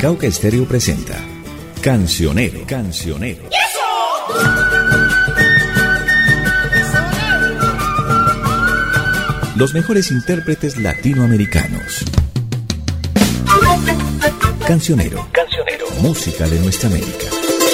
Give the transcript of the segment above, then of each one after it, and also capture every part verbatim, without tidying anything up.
Unicauca Estéreo presenta Cancionero, Cancionero. Los mejores intérpretes latinoamericanos. Cancionero, Cancionero. Música de nuestra América.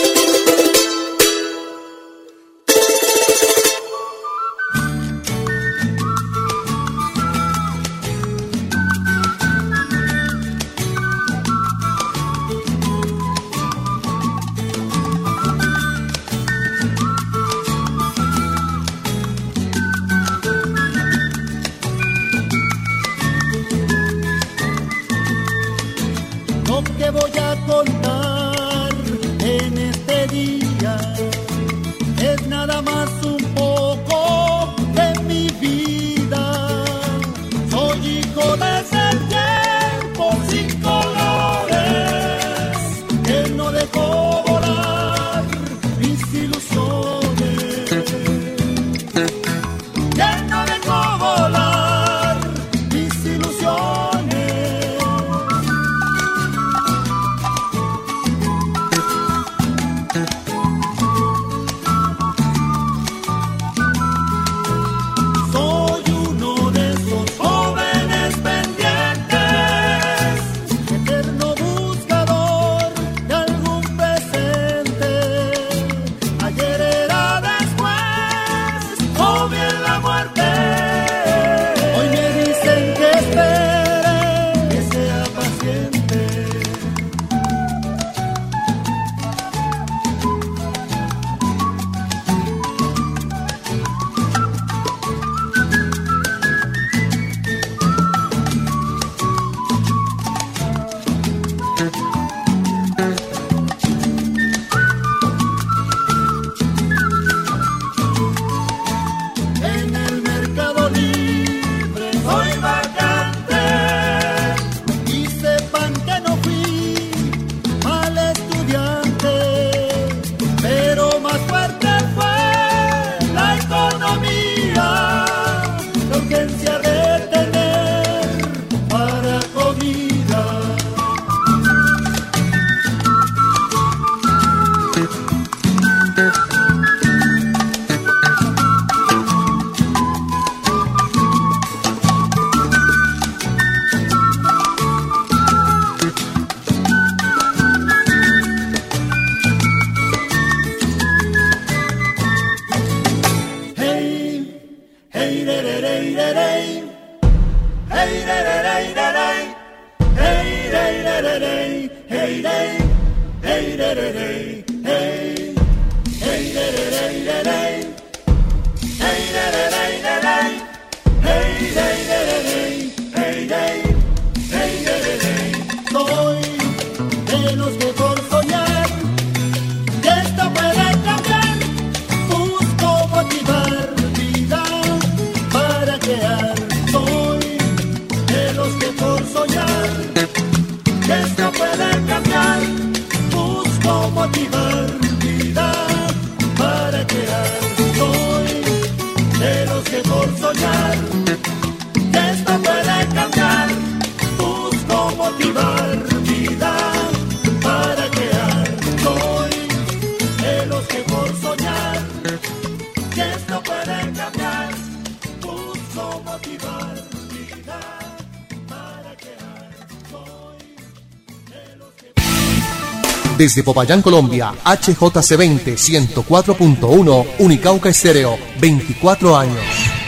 Desde Popayán, Colombia, H J C veinte, ciento cuatro punto uno, Unicauca Estéreo, veinticuatro años.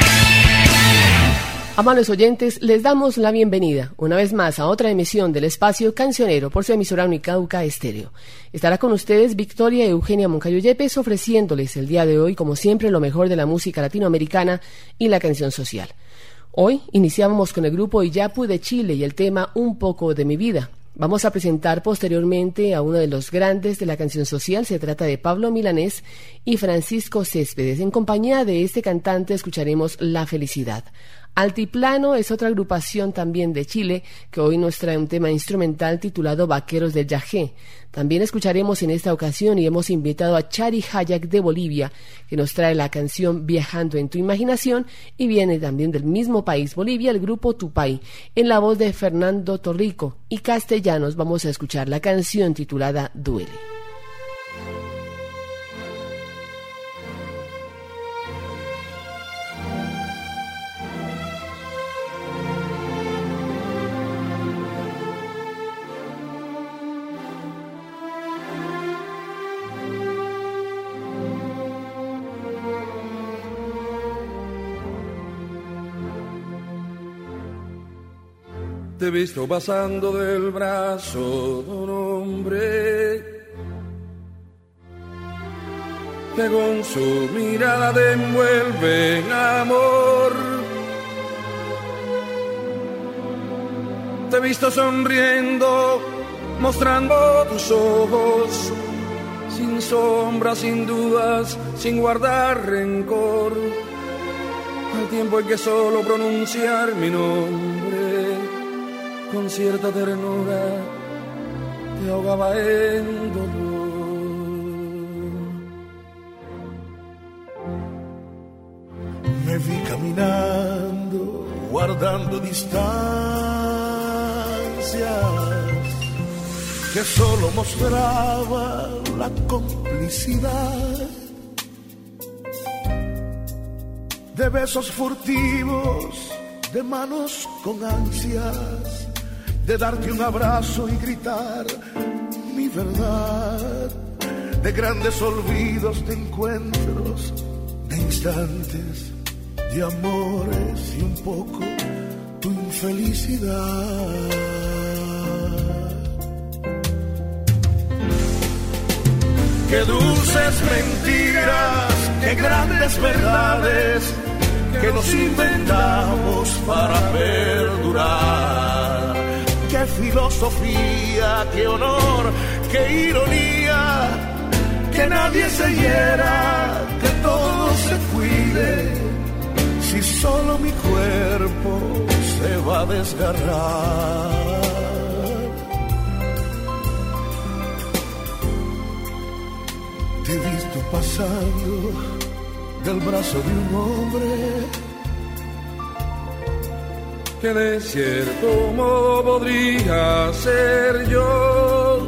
Amables oyentes, les damos la bienvenida una vez más a otra emisión del espacio Cancionero por su emisora Unicauca Estéreo. Estará con ustedes Victoria Eugenia Moncayo Yepes, ofreciéndoles el día de hoy, como siempre, lo mejor de la música latinoamericana y la canción social. Hoy iniciamos con el grupo Iyapu de Chile y el tema Un poco de mi vida. Vamos a presentar posteriormente a uno de los grandes de la canción social. Se trata de Pablo Milanés y Francisco Céspedes. En compañía de este cantante escucharemos La Felicidad. Altiplano es otra agrupación también de Chile que hoy nos trae un tema instrumental titulado Vaqueros del Yajé. También escucharemos en esta ocasión y hemos invitado a Chari Hayak de Bolivia, que nos trae la canción Viajando en tu imaginación, y viene también del mismo país, Bolivia, el grupo Tupay, en la voz de Fernando Torrico, y castellanos vamos a escuchar la canción titulada Duele. Te he visto pasando del brazo de un hombre que con su mirada te envuelve en amor. Te he visto sonriendo, mostrando tus ojos, sin sombras, sin dudas, sin guardar rencor, al tiempo en que solo pronunciar mi nombre con cierta ternura te ahogaba en dolor. Me vi caminando, guardando distancias que solo mostraba la complicidad de besos furtivos, de manos con ansias de darte un abrazo y gritar mi verdad, de grandes olvidos, de encuentros, de instantes, de amores y un poco tu infelicidad. Qué dulces mentiras, qué grandes verdades que nos inventamos para perdurar. Qué filosofía, qué honor, qué ironía, que nadie se hiera, que todo se cuide, si solo mi cuerpo se va a desgarrar. Te he visto pasando del brazo de un hombre que de cierto modo podría ser yo.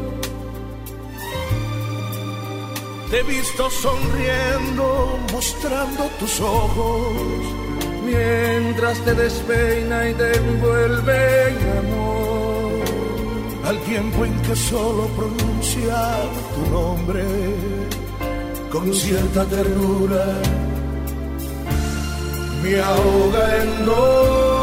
Te he visto sonriendo, mostrando tus ojos, mientras te despeina y te envuelve en amor, al tiempo en que solo pronunciar tu nombre con cierta ternura me ahoga en dolor.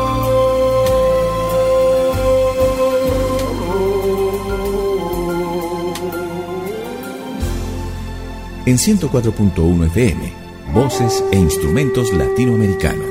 En ciento cuatro punto uno F M, voces e instrumentos latinoamericanos.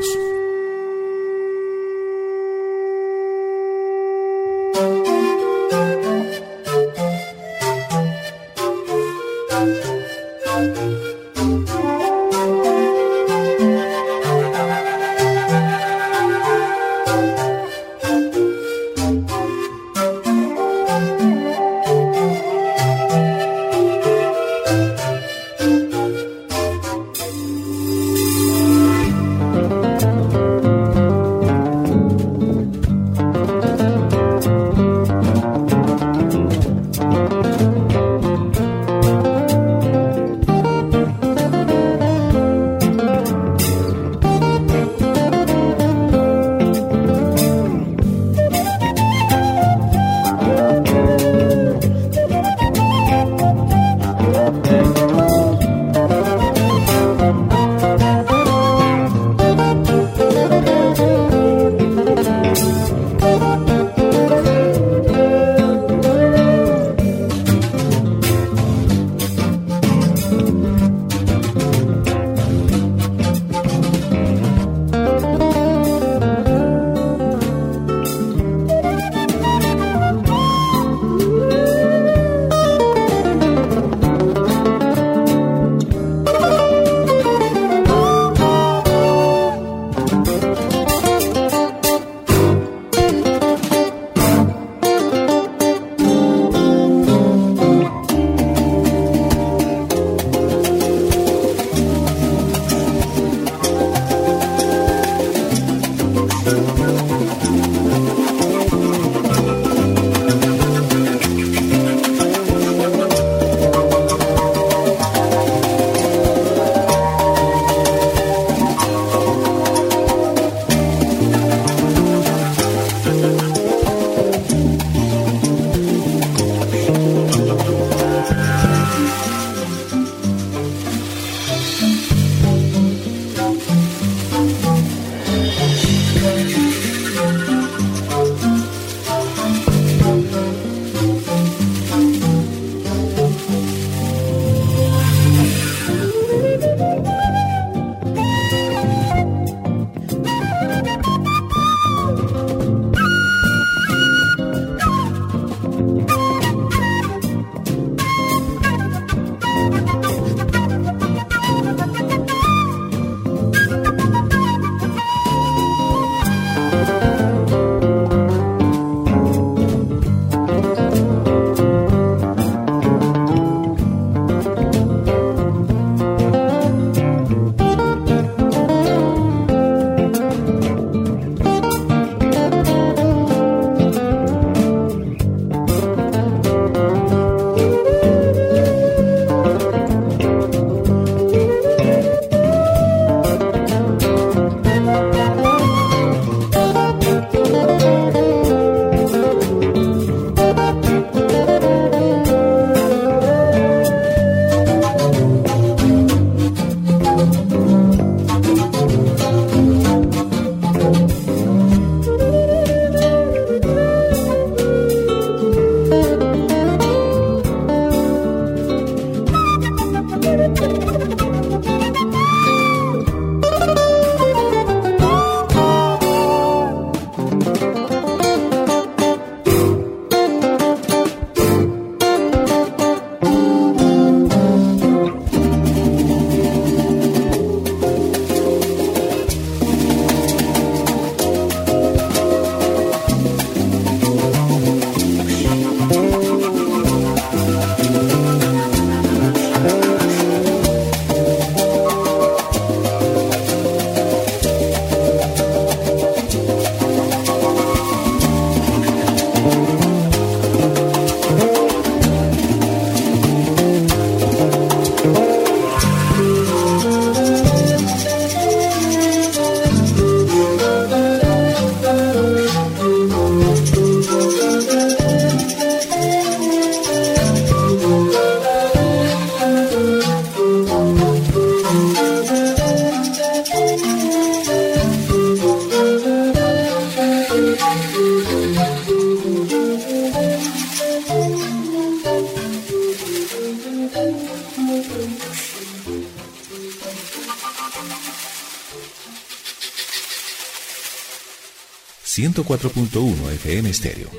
ciento cuatro punto uno F M Estéreo.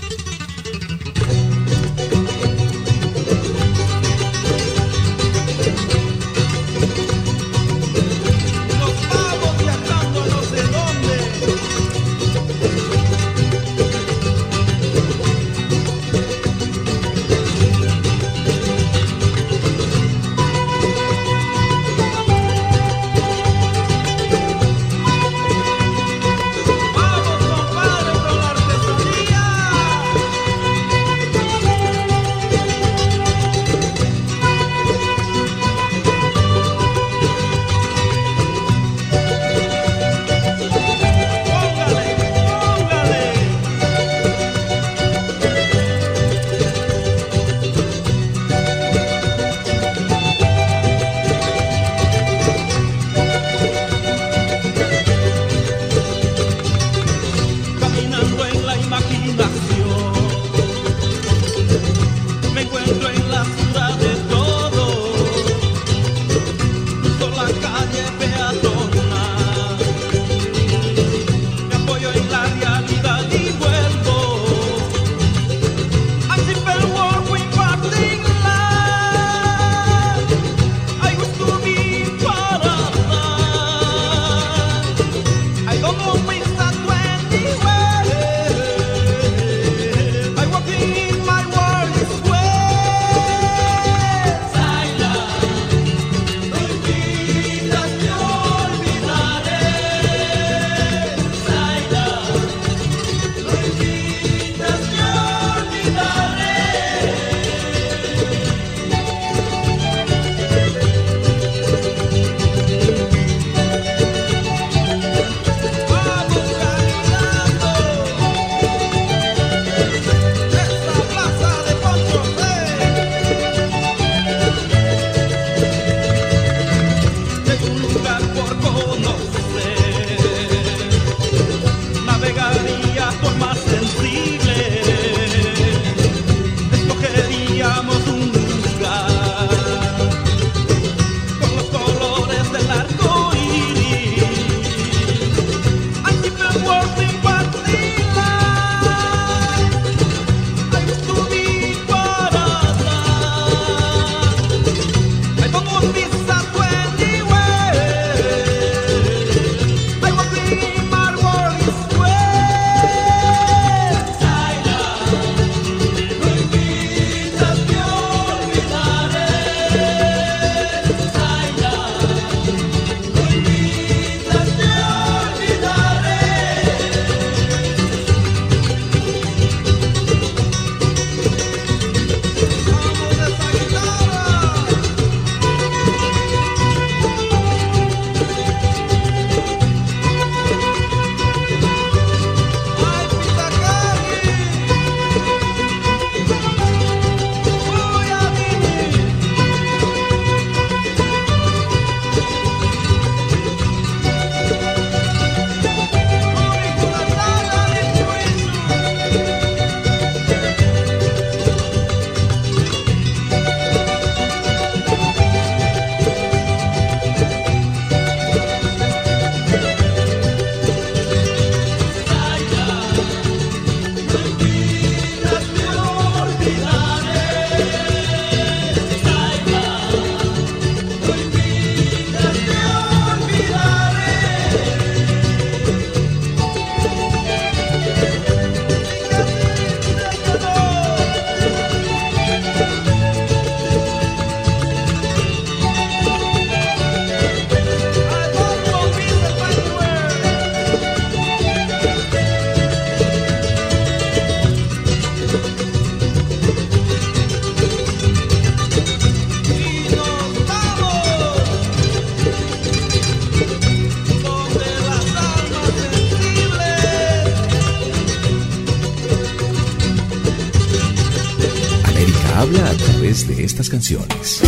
habla a través de estas canciones.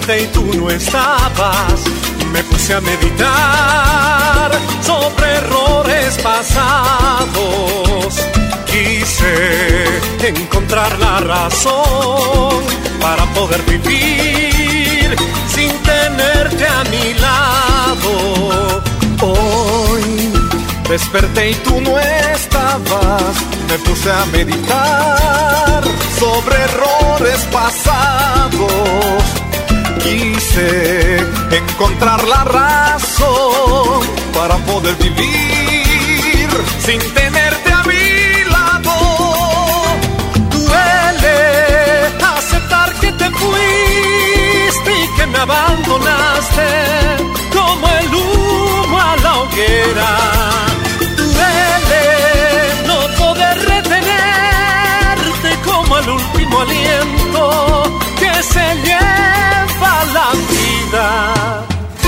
Desperté y tú no estabas, me puse a meditar sobre errores pasados. Quise encontrar la razón para poder vivir sin tenerte a mi lado. Hoy desperté y tú no estabas, me puse a meditar sobre errores pasados. Quise encontrar la razón para poder vivir sin tenerte a mi lado. Duele aceptar que te fuiste y que me abandonaste como el humo a la hoguera. Duele no poder retenerte como el último aliento que se lleva la vida.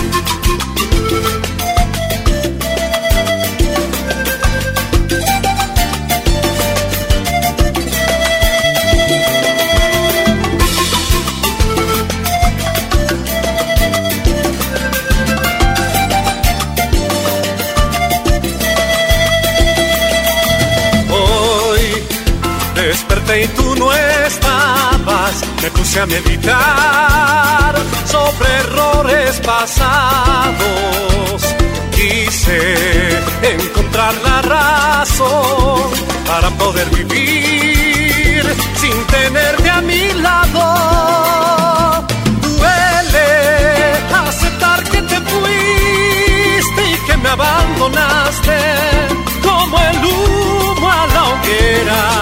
Desperté y tú no estabas, me puse a meditar sobre errores pasados. Quise encontrar la razón para poder vivir sin tenerte a mi lado. Duele aceptar que te fuiste y que me abandonaste como el humo a la hoguera.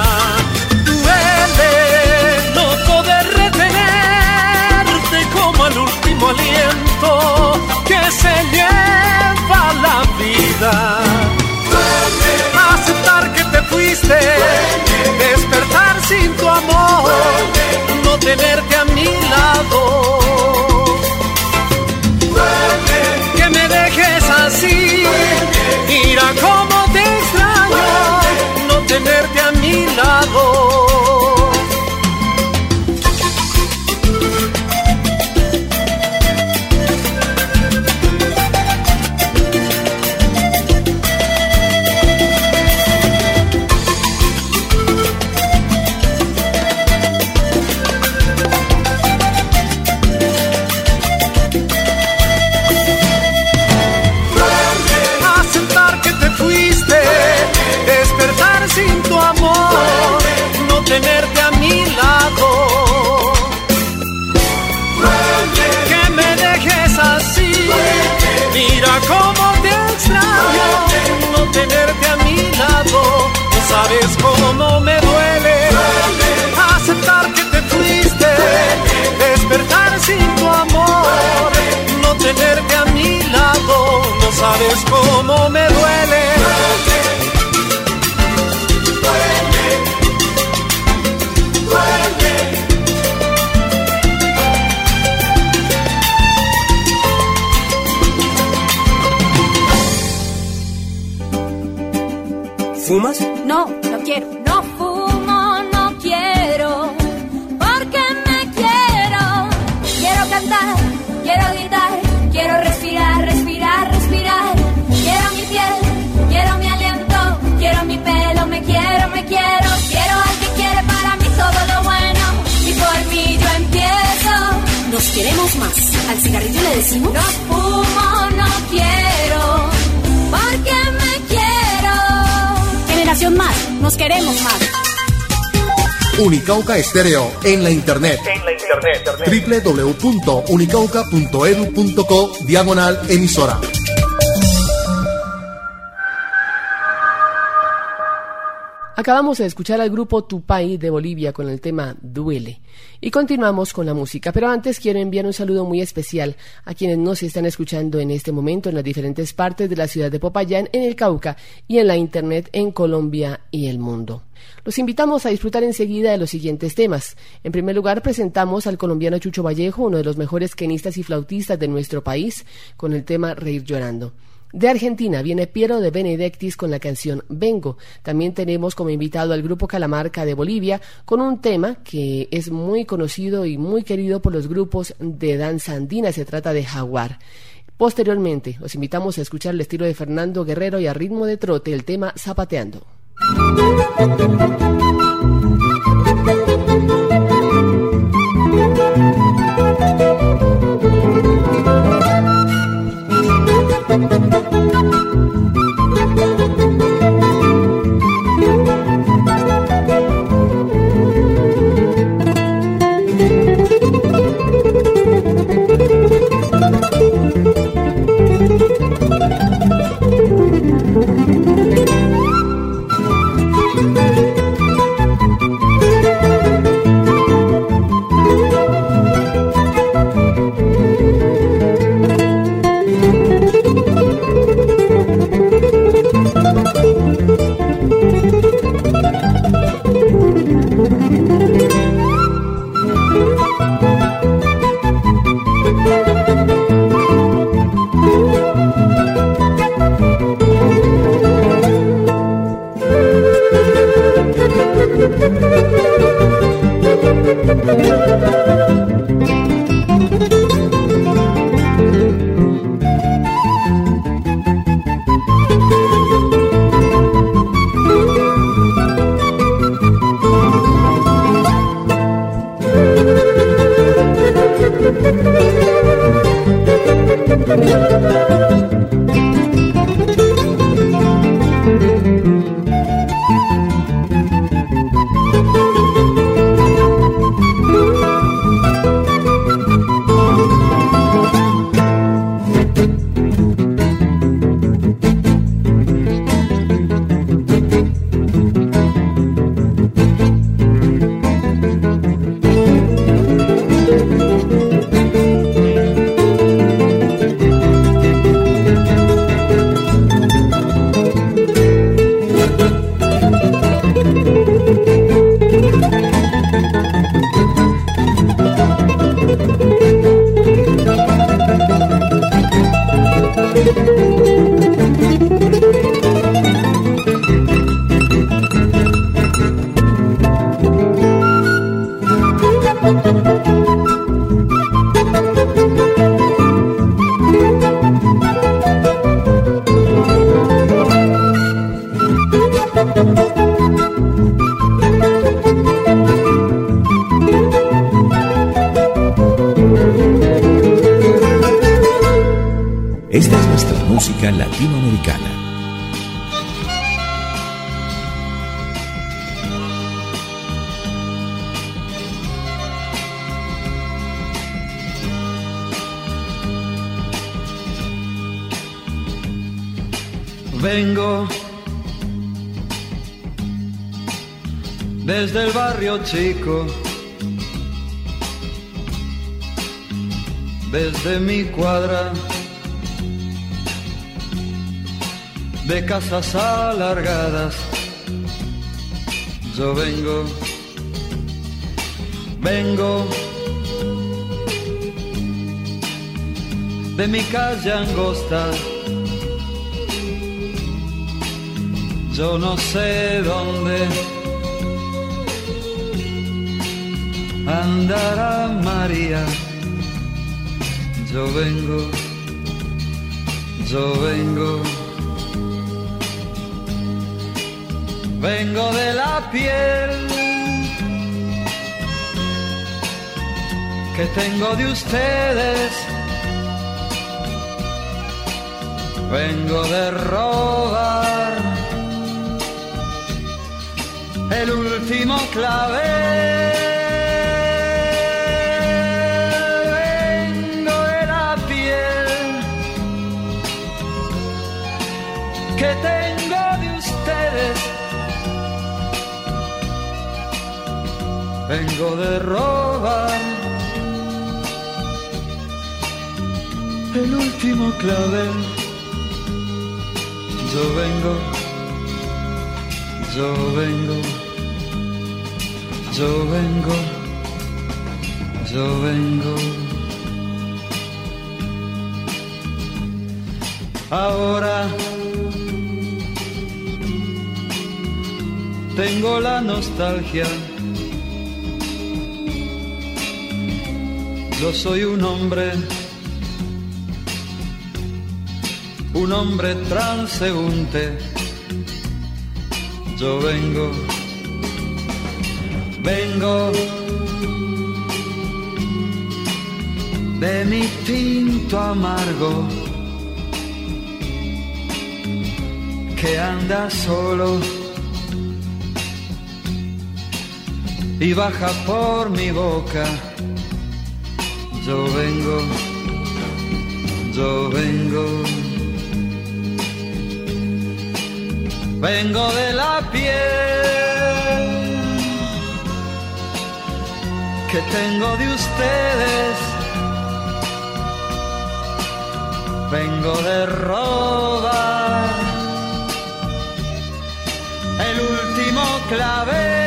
El último aliento que se lleva la vida. Duele aceptar que te fuiste, duele despertar sin tu amor, duele no tenerte a mi lado. Duele que me dejes así, duele mira cómo te extraño, duele no tenerte a mi lado. Sin tu amor, no tenerte a mi lado. Que me dejes así, mira cómo te extraño, no tenerte a mi lado. No sabes cómo me duele aceptar que te fuiste, despertar sin tu amor, no tenerte a mi lado. No sabes cómo me duele. ¿Fumas? No, no quiero. No fumo, no quiero, porque me quiero. Quiero cantar, quiero gritar, quiero respirar, respirar, respirar. Quiero mi piel, quiero mi aliento, quiero mi pelo, me quiero, me quiero. Quiero al que quiere para mí todo lo bueno y por mí yo empiezo. Nos queremos más. ¿Al cigarrillo le decimos? No fumo, no quiero, porque me quiero. Generación Más, nos queremos más. Unicauca Estéreo en la internet. En la internet. doble u doble u doble u punto unicauca punto edu punto co diagonal emisora. Acabamos de escuchar al grupo Tupay de Bolivia con el tema Duele. Y continuamos con la música, pero antes quiero enviar un saludo muy especial a quienes nos están escuchando en este momento en las diferentes partes de la ciudad de Popayán, en el Cauca y en la internet en Colombia y el mundo. Los invitamos a disfrutar enseguida de los siguientes temas. En primer lugar, presentamos al colombiano Chucho Vallejo, uno de los mejores quenistas y flautistas de nuestro país, con el tema Reír Llorando. De Argentina viene Piero de Benedictis con la canción Vengo. También tenemos como invitado al grupo Calamarca de Bolivia con un tema que es muy conocido y muy querido por los grupos de danza andina. Se trata de Jaguar. Posteriormente, los invitamos a escuchar el estilo de Fernando Guerrero y a ritmo de trote el tema Zapateando. Esta es nuestra música latinoamericana. Vengo desde el barrio chico, desde mi cuadra de casas alargadas. Yo vengo, vengo de mi calle angosta. Yo no sé dónde andará María. Yo vengo, yo vengo, vengo de la piel que tengo de ustedes. Vengo de robar el último clavel. Vengo de la piel que tengo de ustedes. Vengo de robar el último clavel. Yo vengo, yo vengo, yo vengo, yo vengo. Ahora tengo la nostalgia. Yo soy un hombre, un hombre transeúnte. Yo vengo, vengo de mi tinto amargo que anda solo y baja por mi boca. Yo vengo, yo vengo, vengo de la piel que tengo de ustedes, vengo de robar el último clavel.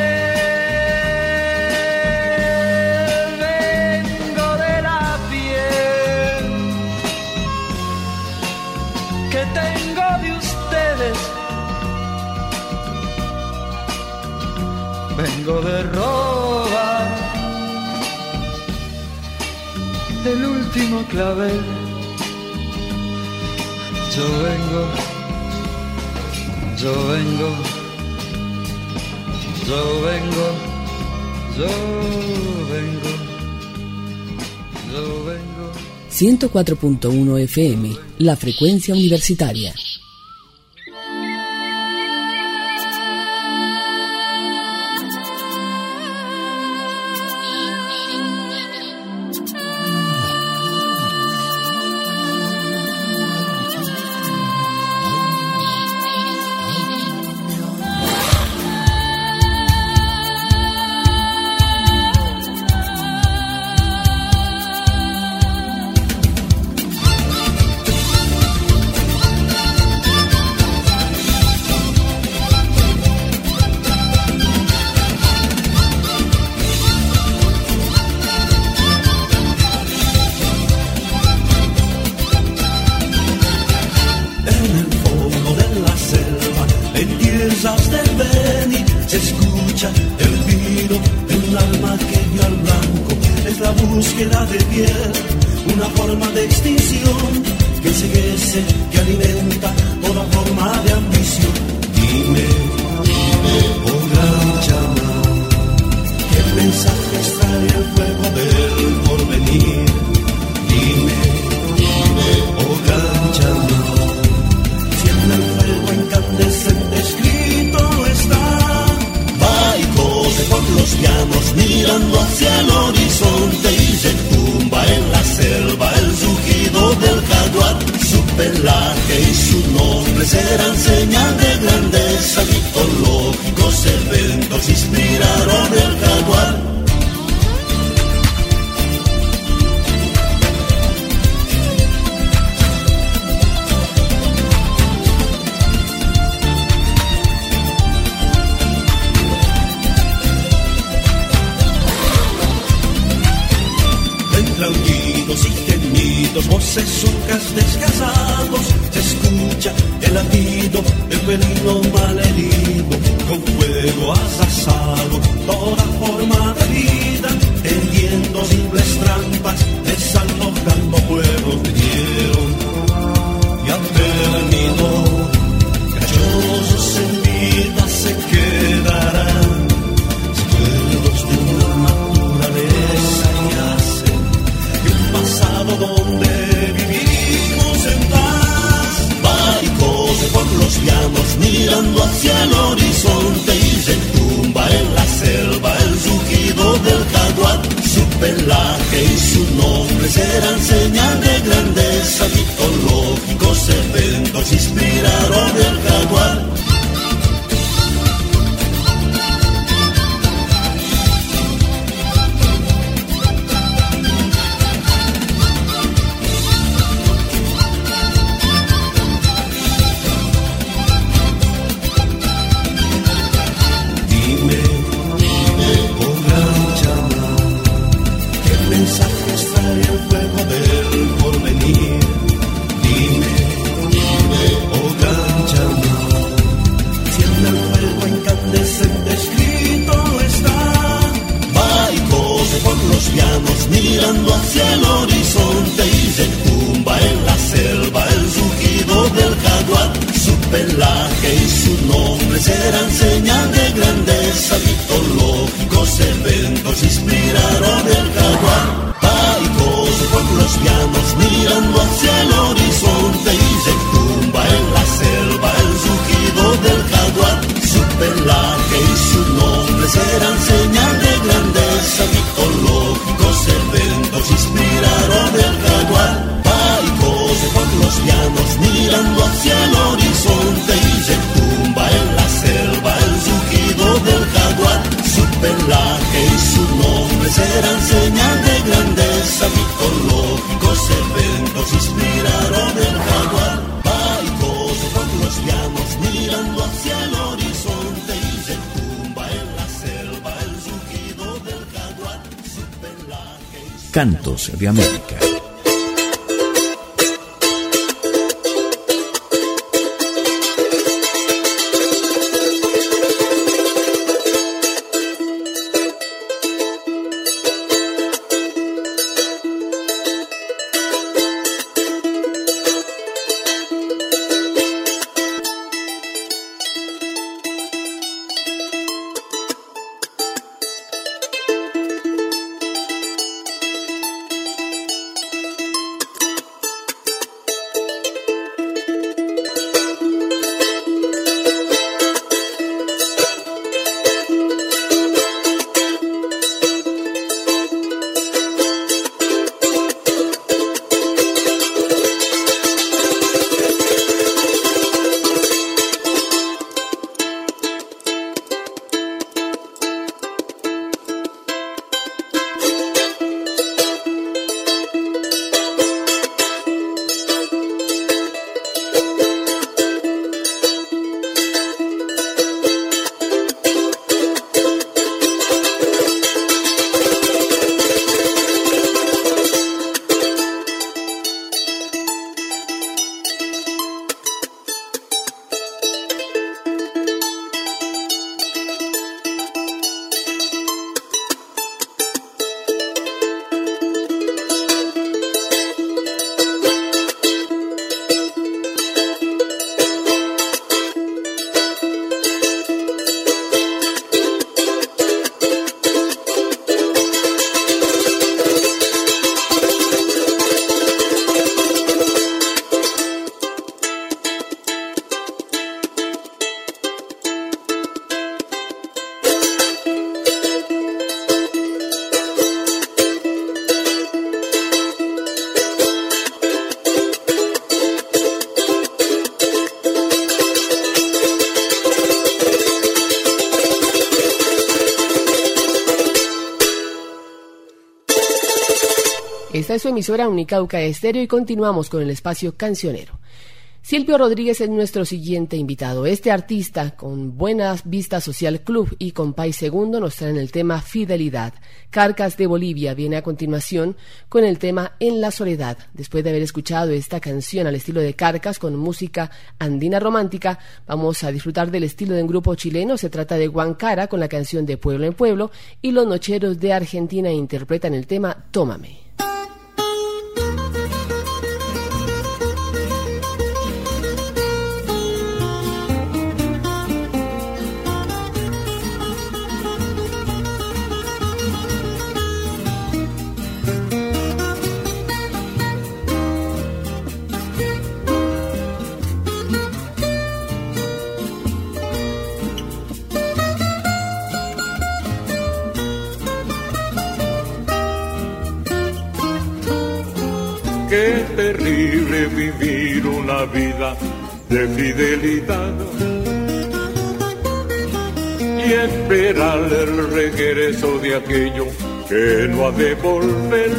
Vengo de robar el último clavel. Yo vengo, yo vengo, yo vengo, yo vengo, yo vengo. ciento cuatro punto uno F M, la frecuencia universitaria. Mensajes trae el fuego del porvenir. Cantos de América. Esta es su emisora Unicauca Estéreo y continuamos con el espacio cancionero. Silvio Rodríguez es nuestro siguiente invitado. Este artista con Buenas Vistas Social Club y Compay Segundo nos traen el tema Fidelidad. Carcas de Bolivia viene a continuación con el tema En la Soledad. Después de haber escuchado esta canción al estilo de Carcas con música andina romántica, vamos a disfrutar del estilo de un grupo chileno. Se trata de Guancara con la canción de Pueblo en Pueblo, y los Nocheros de Argentina interpretan el tema Tómame. Qué terrible vivir una vida de fidelidad y esperar el regreso de aquello que no ha de volver,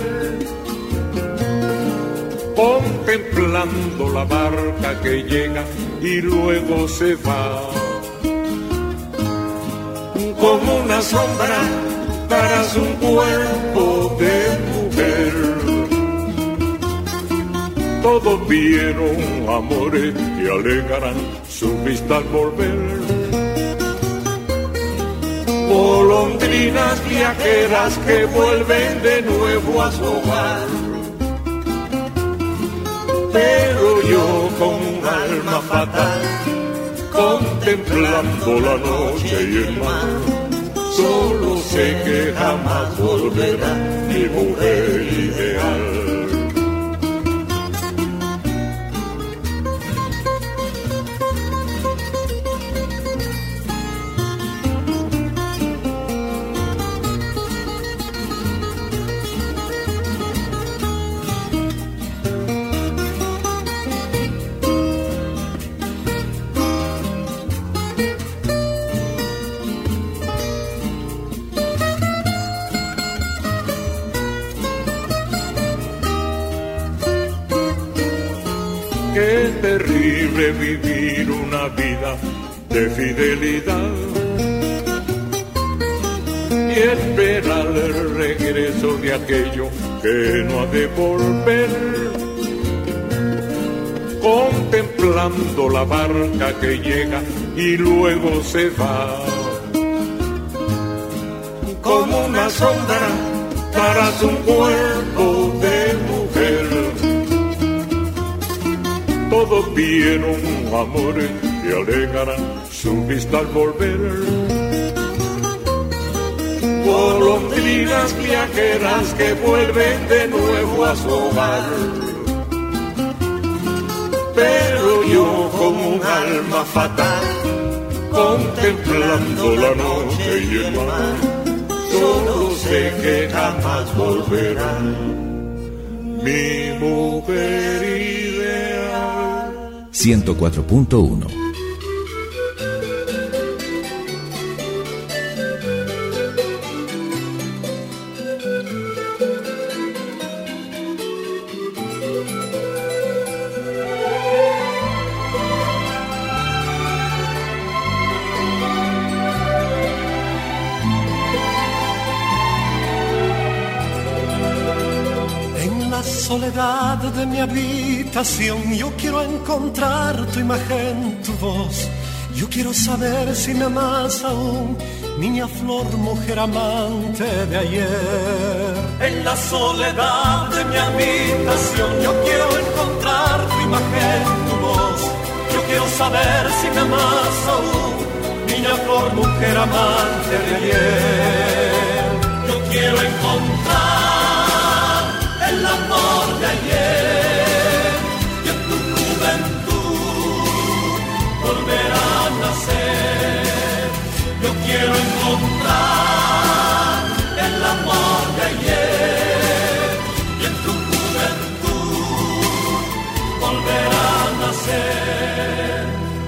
contemplando la barca que llega y luego se va, como una sombra tras un cuerpo de mujer. Todos vieron amores que alegarán su vista al volver. Golondrinas viajeras que vuelven de nuevo a su hogar. Pero yo con un alma fatal, contemplando la noche y el mar, solo sé que jamás volverá mi mujer ideal. Qué terrible vivir una vida de fidelidad y esperar el regreso de aquello que no ha de volver, contemplando la barca que llega y luego se va, como una sombra tras un cuerpo de mujer. Todos vieron amores que alegarán su vista al volver, golondrinas viajeras que vuelven de nuevo a su hogar. Pero yo como un alma fatal, contemplando la noche y el mar, solo sé que jamás volverán mi mujer ideal. ciento cuatro punto uno. Soledad de mi habitación, yo quiero encontrar tu imagen, tu voz. Yo quiero saber si me amas aún, niña flor, mujer amante de ayer. En la soledad de mi habitación, yo quiero encontrar tu imagen, tu voz. Yo quiero saber si me amas aún, niña flor, mujer amante de ayer. Yo quiero encontrar el amor de ayer, y en tu juventud volver a nacer. Yo quiero encontrar el amor de ayer, y en tu juventud volver a nacer.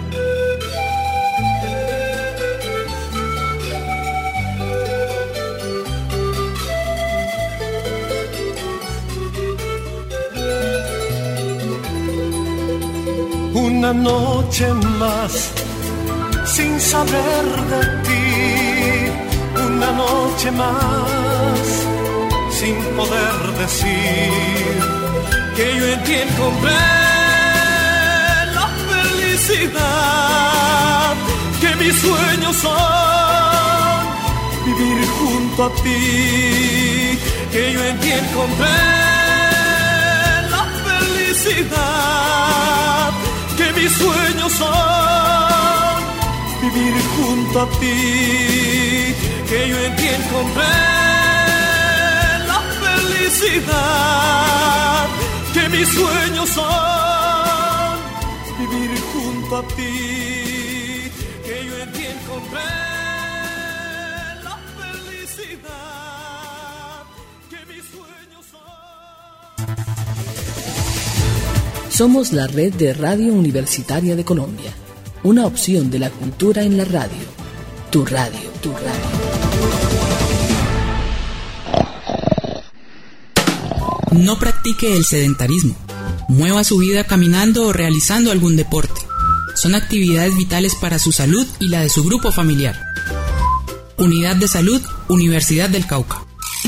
Una noche más sin saber de ti, una noche más sin poder decir que yo en ti encontré la felicidad, que mis sueños son vivir junto a ti, que yo en ti encontré la felicidad, que mis sueños son vivir junto a ti, que yo en ti encontré la felicidad, que mis sueños son vivir junto a ti, que yo en ti encontré la felicidad, que mis sueños son. Somos la red de Radio Universitaria de Colombia, una opción de la cultura en la radio. Tu radio, tu radio. No practique el sedentarismo. Mueva su vida caminando o realizando algún deporte. Son actividades vitales para su salud y la de su grupo familiar. Unidad de Salud, Universidad del Cauca.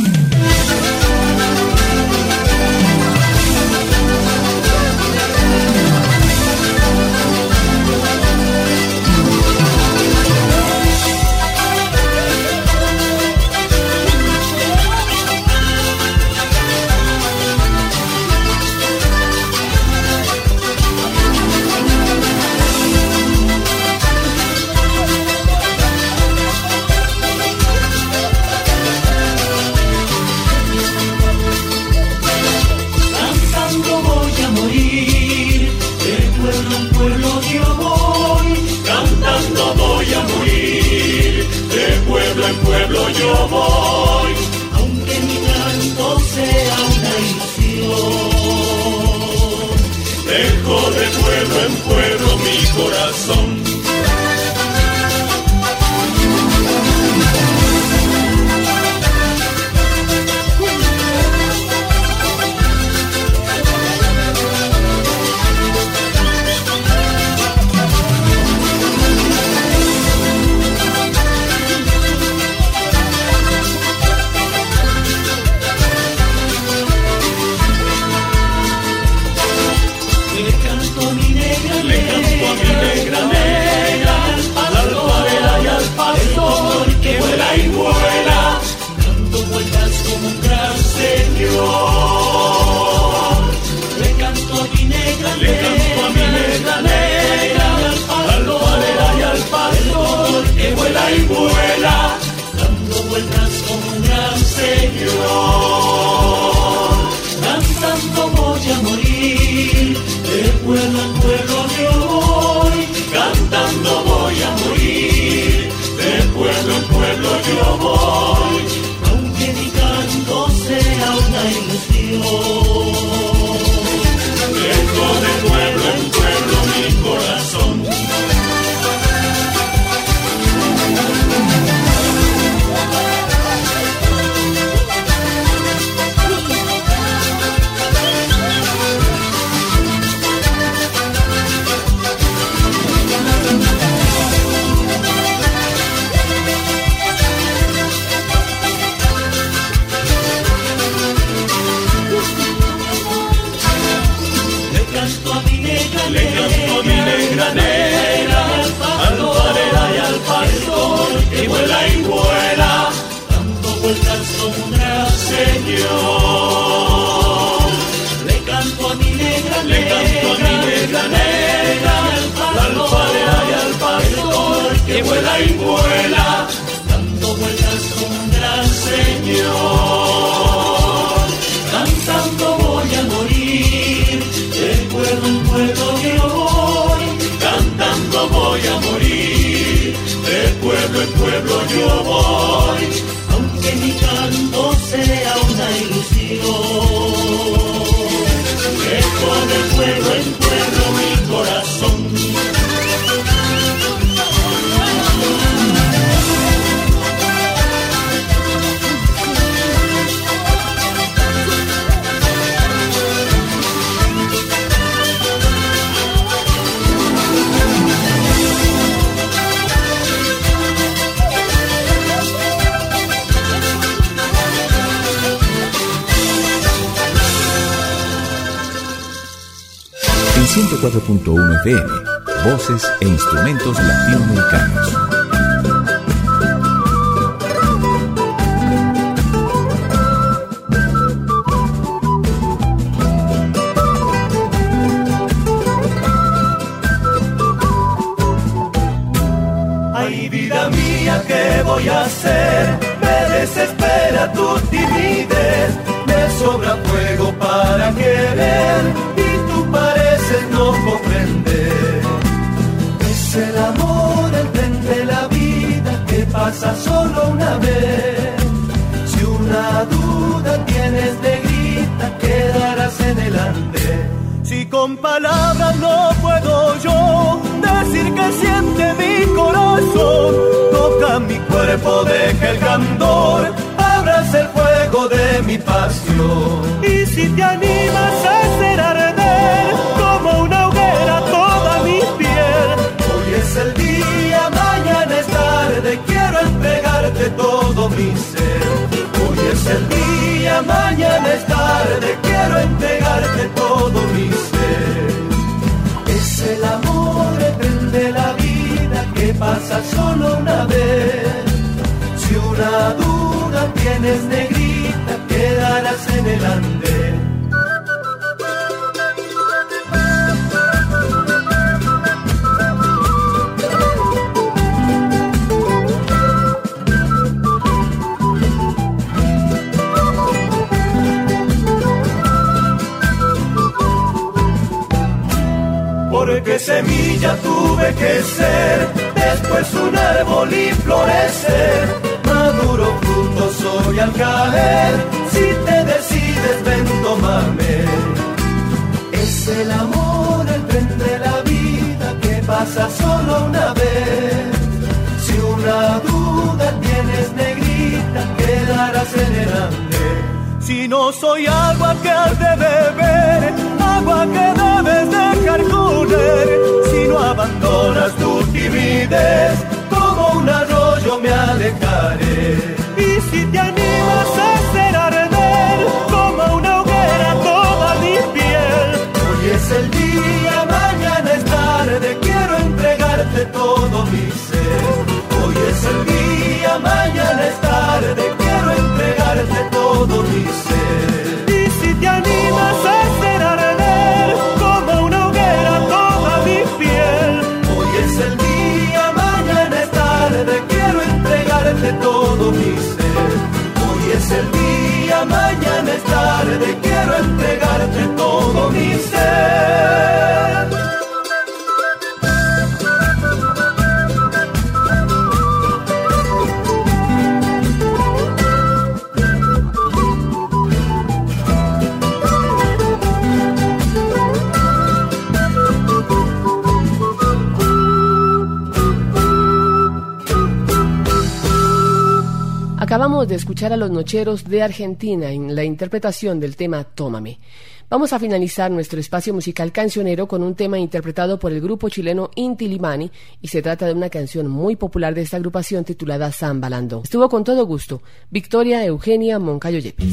Yo voy, aunque mi canto sea una ilusión. Dejo de pueblo en pueblo mi corazón. mi negra, le canto a mi negra, negra, alfarera y al pastor que vuela y vuela, dando vueltas como un gran señor. Cantando voy a morir, de pueblo en pueblo yo voy, cantando voy a morir, de pueblo en pueblo yo voy, aunque mi canto sea una ilusión. Dejo de pueblo en pueblo mi corazón. Le canto a mi negra, negra, alfarera y al pastor que vuela y vuela, dando vueltas como un gran señor. Le canto a mi negra, le canto a mi negra, negra, alfarera y al pastor que vuela y vuela, dando vueltas como un gran señor. Cantando voy a morir, de pueblo en pueblo yo voy, cantando voy a morir, de pueblo en pueblo yo voy, aunque mi canto sea una ilusión. Dejo de pueblo en pueblo mi corazón. ciento cuatro punto uno F M, voces e instrumentos latinoamericanos. Ay, vida mía, ¿qué voy a hacer? Me desespera tu timidez, me sobra fuego para querer y tú pareces no comprender. Es el amor el tren de la vida que pasa solo una vez. Si una duda tienes, negrita, quedarás en el andén. Si con palabras no puedo yo decir que siente mi corazón, toca mi cuerpo, deja el candor, abraza el fuego de mi pasión. Y si te animas a hacer arder como una hoguera toda mi piel, hoy es el día, mañana es tarde, quiero entregarte todo mi ser. Hoy es el día, mañana es tarde, quiero entregarte todo mi ser. Es el amor, el tren de la vida que pasa solo una vez. Si una duda tienes, negrita, quedarás en el andén. Porque semilla tuve que ser, después un árbol y florecer, maduro fruto soy al caer, si te decides ven, tómame. Es el amor, el tren de la vida que pasa solo una vez. Si una duda tienes, negrita, quedarás en el andén. Si no soy agua que has de beber, agua que debes dejar correr. Si no abandonas tu timidez, como un arroyo me alejaré. Y si te animas a hacer arder como una hoguera toda mi piel, hoy es el día, mañana es tarde, quiero entregarte todo mi ser. Hoy es el día, mañana es tarde, quiero entregarte todo mi ser. Y si te animas a hacer arder como Acabamos de escuchar a Los Nocheros de Argentina en la interpretación del tema Tómame. Vamos a finalizar nuestro espacio musical cancionero con un tema interpretado por el grupo chileno Inti Illimani, y se trata de una canción muy popular de esta agrupación titulada Sambalando. Estuvo con todo gusto Victoria Eugenia Moncayo Yepes.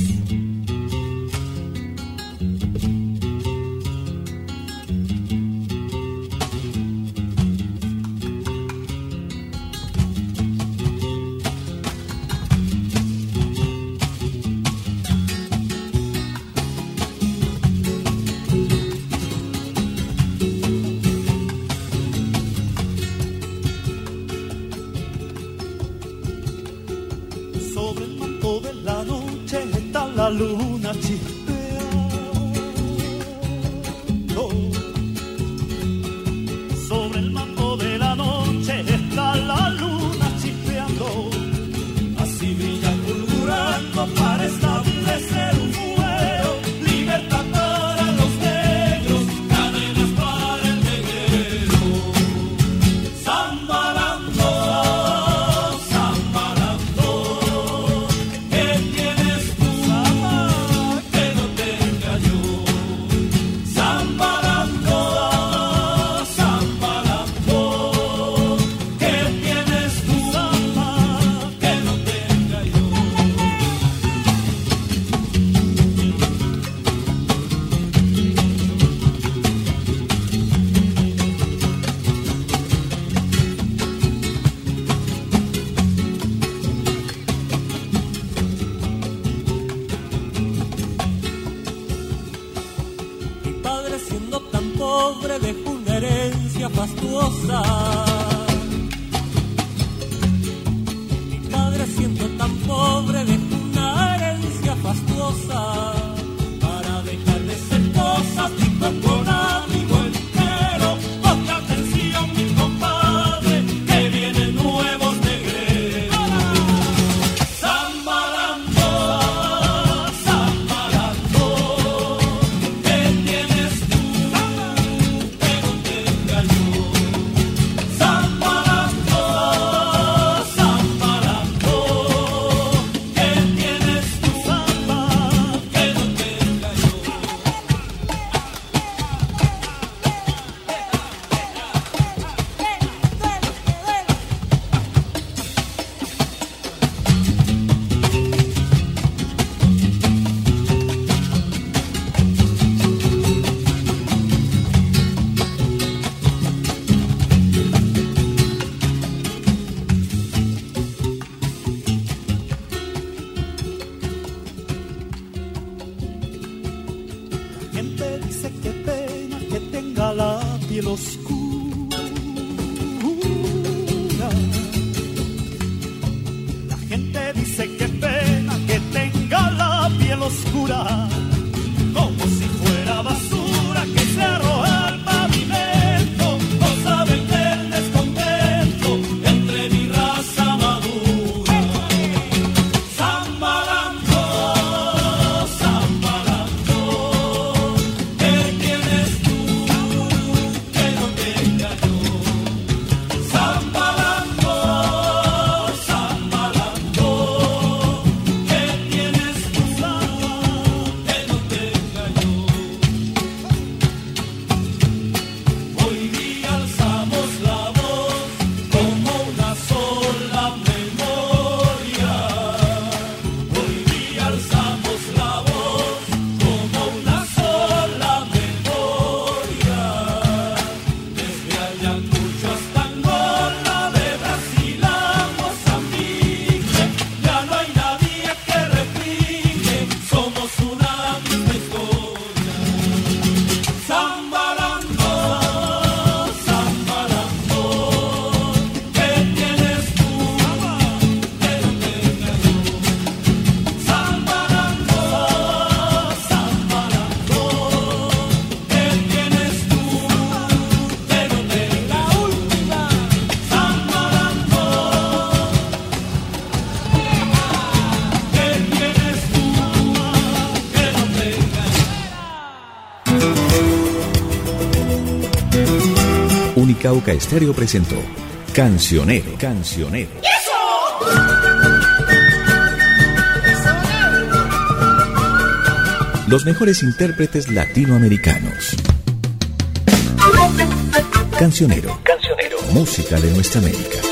La luna chispeando sobre el manto de la noche, está la luna chispeando, así brilla fulgurando para establecer un fuego, libertad para los negros, cadenas para el negrero. Sambalando, sambalando, ¿qué tienes tú? Dejó una herencia fastuosa. Mi padre, siendo tan pobre, dejó una herencia fastuosa. Para dejar de ser cosas, dijo con amigo entero. Ponga atención, mi compadre, que vienen nuevos negreros. Sambalando, sambalando, ¿qué tienes tú? Unicauca Estéreo presentó Cancionero, Cancionero. los mejores intérpretes latinoamericanos. Cancionero. Cancionero. Música de nuestra América.